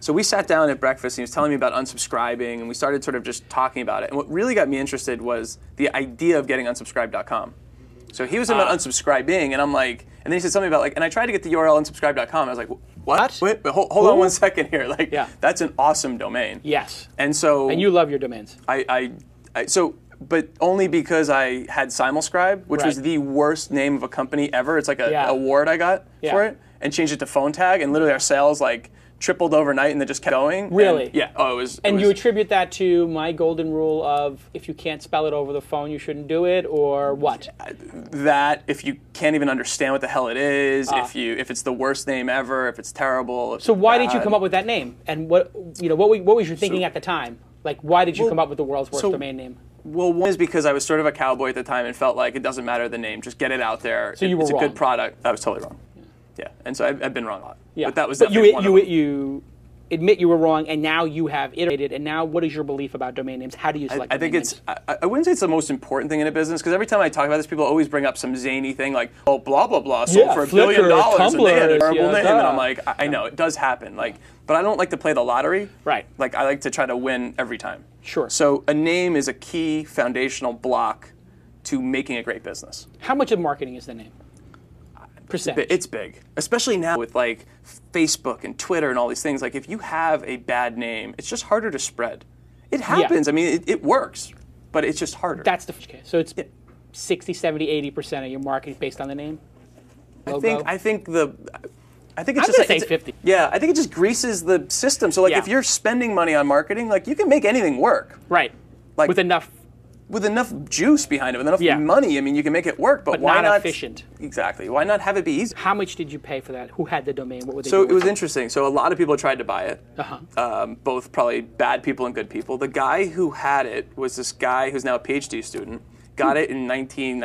So we sat down at breakfast and he was telling me about unsubscribing, and we started sort of just talking about it. And what really got me interested was the idea of getting unsubscribe.com. So he was talking about unsubscribing, and I'm like, and then he said something about like, and I tried to get the URL unsubscribe.com. I was like, what? Wait, hold on 1 second here. Like, that's an awesome domain. Yes. And so. And you love your domains. But only because I had Simulscribe, which was the worst name of a company ever. It's like an award I got for it, and changed it to Phone Tag, and literally our sales like tripled overnight, and then just kept going. Really? And, yeah. Oh, it was. And you attribute that to my golden rule of if you can't spell it over the phone, you shouldn't do it, or what? That if you can't even understand what the hell it is, if it's the worst name ever, if it's terrible. So why did you come up with that name? And what was your thinking at the time? Like, why did you come up with the world's worst domain name? Well, one is because I was sort of a cowboy at the time and felt like it doesn't matter the name, just get it out there. So you were wrong. It's a good product. I was totally wrong. Yeah, and so I've been wrong a lot. Yeah, but that was you admit you were wrong, and now you have iterated. And now, what is your belief about domain names? How do you select? I think names? I wouldn't say it's the most important thing in a business, because every time I talk about this, people always bring up some zany thing like, oh, blah blah blah, sold for $1 billion, and they had a terrible name, and I'm like, I know it does happen, like, but I don't like to play the lottery. Right. Like I like to try to win every time. Sure. So a name is a key foundational block to making a great business. How much of marketing is the name? Percentage. It's big, especially now with like Facebook and Twitter and all these things. Like if you have a bad name, it's just harder to spread. It happens. I mean, it works, but it's just harder. That's the case. So it's 60, 70, 80% of your marketing based on the name? Logo? I think it's I'm just gonna say 50. Yeah, I think it just greases the system. So like if you're spending money on marketing, like you can make anything work. Right. Like with enough juice behind it, with enough money, I mean, you can make it work, but why not efficient? Exactly. Why not have it be easy? How much did you pay for that? Who had the domain? What were they So doing? it was interesting. So a lot of people tried to buy it, both probably bad people and good people. The guy who had it was this guy who's now a PhD student. Got it in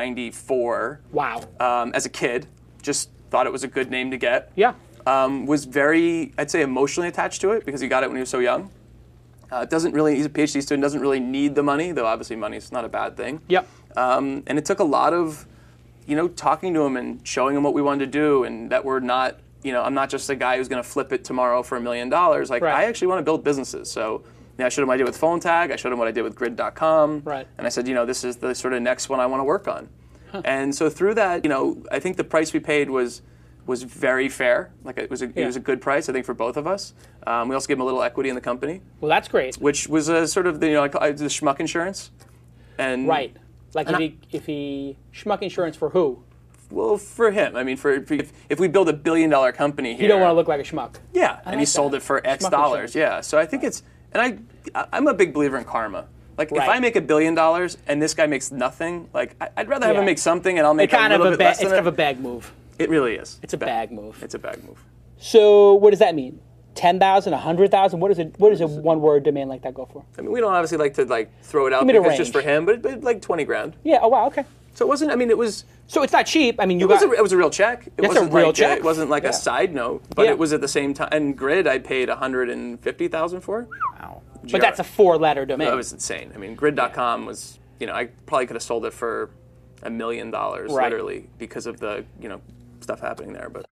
1994. Wow. As a kid, just thought it was a good name to get. Yeah. Was very, I'd say, emotionally attached to it because he got it when he was so young. He's a PhD student, doesn't really need the money, though obviously money's not a bad thing. Yep. And it took a lot of, talking to him and showing him what we wanted to do, and that we're not, I'm not just a guy who's going to flip it tomorrow for $1 million. Like, I actually want to build businesses. So I showed him what I did with Phone Tag, I showed him what I did with Grid.com. Right. And I said, this is the sort of next one I want to work on. And so through that, I think the price we paid was very fair. Like it was a good price, I think, for both of us. We also gave him a little equity in the company. Well, that's great. Which was a sort of the schmuck insurance. And right. Like if he schmuck insurance for who? Well, for him. I mean, if we build $1 billion company here, you don't want to look like a schmuck. Yeah, and he sold it for X dollars. Yeah, so I think I'm a big believer in karma. Like if I make $1 billion and this guy makes nothing, like I'd rather have him make something and I'll make a little bit less than it. It's kind of a bag move. It really is. It's a bag move. It's a bag move. So what does that mean? 10,000, 100,000? What does a one-word domain like that go for? I mean, we don't obviously like to throw it out because just for him, but like 20 grand. Yeah. Oh wow. Okay. So it wasn't. I mean, it was. So it's not cheap. I mean, it was a real check. That's a real check. It wasn't like a side note, but it was at the same time. And Grid, I paid $150,000 for. Wow. But that's a 4-letter domain. That was insane. I mean, Grid.com was. I probably could have sold it for $1 million literally because of the stuff happening there, but.